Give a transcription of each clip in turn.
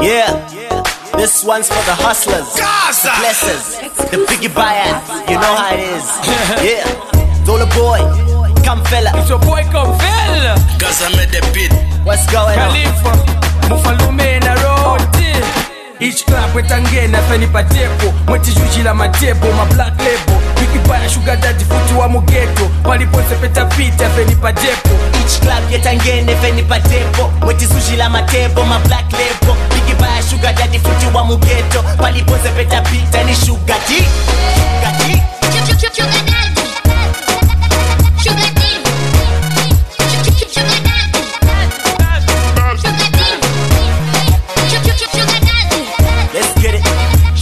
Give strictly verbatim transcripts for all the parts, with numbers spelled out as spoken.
Yeah, this one's for the hustlers, the blessers, the biggie buyers. You know how it is. Yeah, Zola boy, come fella. It's your boy come fella. Gaza made the beat. What's going on? Khalifa, Mufalume na road. Each club wetangena feni patepo. Mweti juji la matebo, ma black label. Biggie buyer sugar daddy futu wa mugeto. Walipose peta pita feni patepo. Each club yetangene feni patepo. Mweti sushi la matebo, ma black label. Biggie buyer sugar daddy futu wa mugeto. Walipose peta pita ni sugar D. Sugar D. Sugar daddy. Sugar D. Let's get it.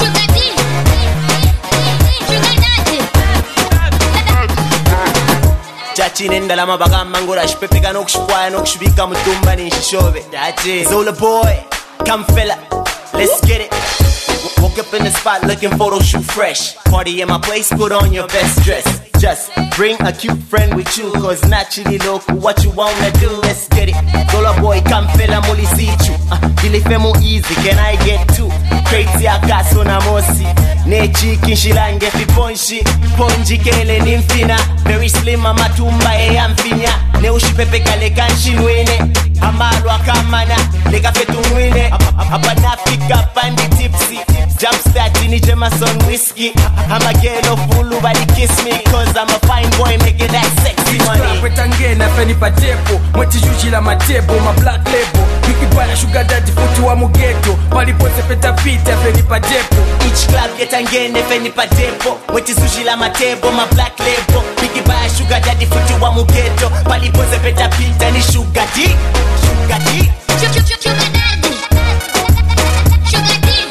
Chachi nenda lama baga mangora shpepeka no kushkwaya no kushbika mutumba ni shishove. That's it. Zola boy, come fella. Let's get it. Woke up in the spot looking photo shoot fresh. Party in my place, put on your best dress. Just bring a cute friend with you, cause naturally local, what you wanna do, let's get it. Zola boy, come fella, muli see you. Uh, Dili femo easy, can I get two? Crazy akaso na mosi. Nechi kinshilange fi ponshi. Ponji kele nimfina. Very slim amatumba e amfinya. Ne ushipepe kale kanshinwene. Amalu akamana, lega fetu mwine. Abana fika pandi tipsy. Jump start in Jameson whiskey. I'm a girl of fulu, but kiss me, cause I'm a fine boy making that sexy money. Each club wetangena feni patepo. Mweti juji la matebo, ma black label. Biggie buyer sugar daddy futu wa mugeto. Walipose peta pita feni patepo. Each club yetangene feni patepo. Mweti sushi la matebo, ma black label. Biggie buyer sugar daddy futu wa mugeto. Walipose peta pita ni sugar D. Sugar D. Sugar daddy. Sugar D.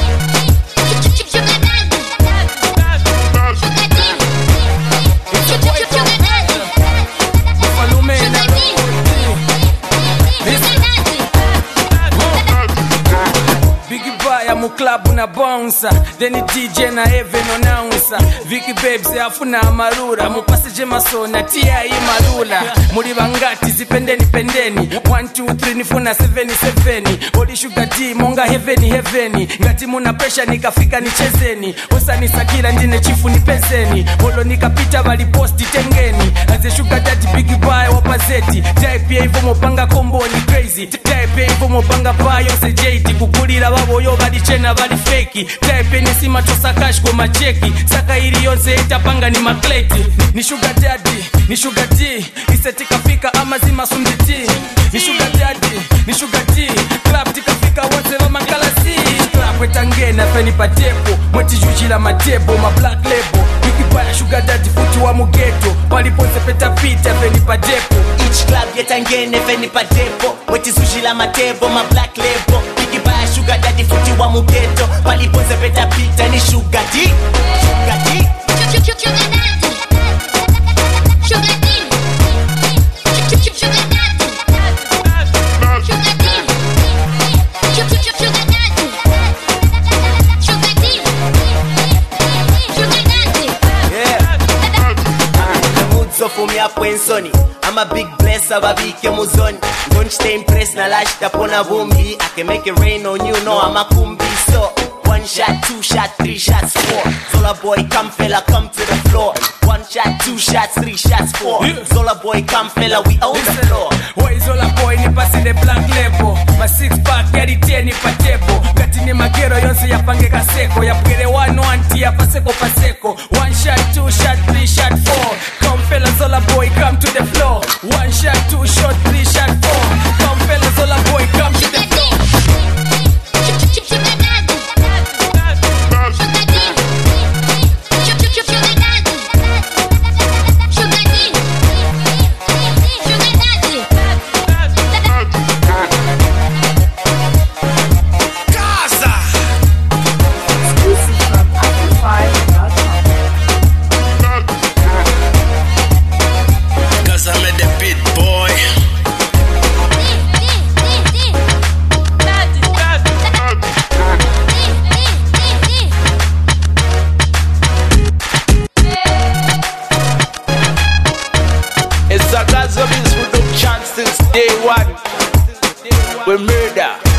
Mu club na bouncer, then D J na even announcer. Vicky babes afuna amarura, mu passage masona tia i marula. Muri bangati zipendeni pendeni. one two three nifuna seven seven. Odi sugar D monga heaven heaven. Ngati muna pressure nikafika nichezeni. Osa nisakira ndine chifu nipezeni. Olo nikapita bali posti tengeni. As a sugar daddy big boy wapazeti. Type ya hivyo mopanga combo ni crazy. Type ya hivyo mopanga bayo se J T kukulira babo yo bali chena bali fake. Type ni sima tosa cash kwa macheki. Saka ili yonse itapanga ni makleti. Ni sugar daddy, ni sugar D. Isetika fika ama zima sunditi. Ni sugar daddy, ni sugar D. Club tikafika wote wa makalasi. Club wetangena feni patepo. Mweti juji la matebo, ma black label. Biggie buyer sugar daddy futu wa mugeto. Walipose peta pita feni patepo. Each club yetangene feni patepo. Mweti sushi la matebo, ma black label. Biggie buyer sugar daddy futu wa mugeto. Walipose peta pita ni sugar D. Sugar D. Sugar daddy. Sugar D. Sugar daddy. Sugar D. Sugar daddy. Sugar D. Sugar daddy. Yeah. The mood so for me up when sunny. I'm a big blesser, babike muzoni. Don't stay impressed na lash tapona bumbi. I can make it rain on you, no I'm a kumbi. So one shot, two shot, three shots, four. Zola boy, come fella, come to the floor. One shot, two shots, three shots, four. Zola boy, come fella, we own the floor. Why Zola boy ni pasi the black label. My six pack yari ten ni patebo. Gati ni magero yonse ya pange kaseko. Ya pwere one one tia paseko paseko. One shot, two shot, three shot, four. Come fella Zola boy, come to the floor. One shot, two shot, three shot, four. Come fella Zola boy, come to the floor. Day one, we murder.